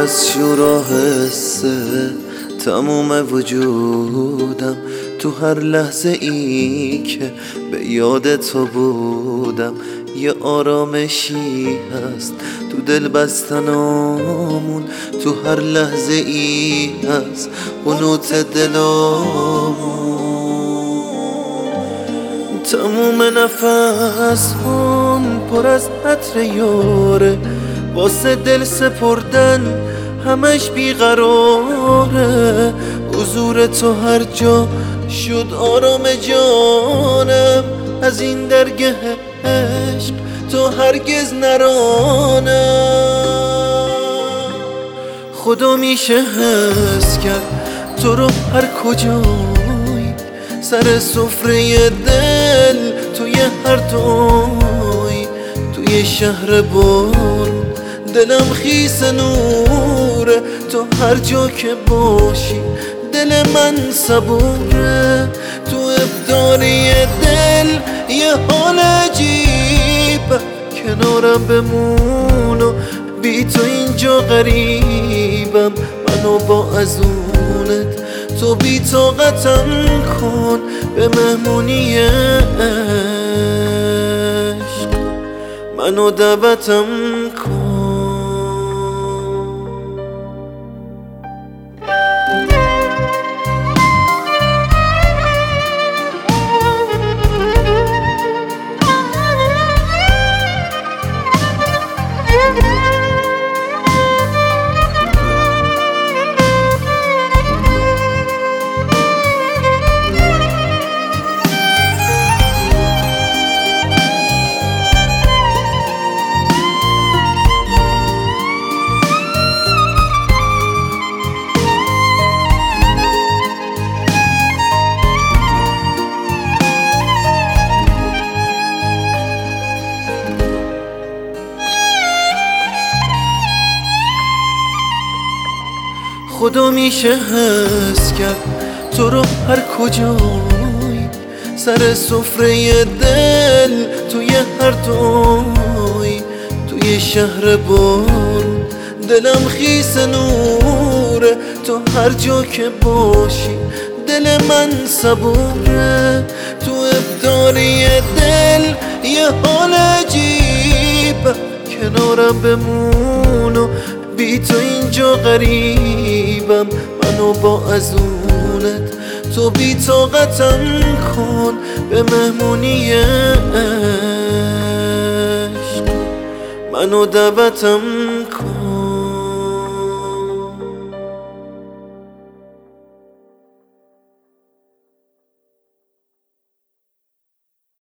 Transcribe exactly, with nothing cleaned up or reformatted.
از شور و حسه تموم وجودم، تو هر لحظه ای که به یاد تو بودم یه آرامشی هست تو دل بستنامون، تو هر لحظه ای هست قنوت دلامون. تموم نفس هم پر از عطر یاره، واسه دل سپردن همش بیقراره. حضور تو هر جا شد آرام جانم، از این درگه عشق تو هرگز نرانم. خدا میشه حس کرد تو رو هر کجایی، سر سفره دل توی هر دوی، توی شهر بارون دلم خیس نوره. تو هر جا که باشی دل من صبوره، تو ابداری دل یه حال عجیبه. کنارم بمون و بی تو اینجا غریبم، منو با ازونت تو بی طاقتم کن به مهمونی عشق، منو دعوتم کن. خدا میشه حس کرد تو رو هر کجایی، سر سفره دل توی هر دوی، توی شهر بارون دلم خیس نوره. تو هر جا که باشی دل من صبوره، تو ابداری دل یه حال عجیبه. کنارم بمون و بی تو اینجا غریبم، منو با ازونت تو بی طاقتم کن به مهمونی عشق، منو دعوتم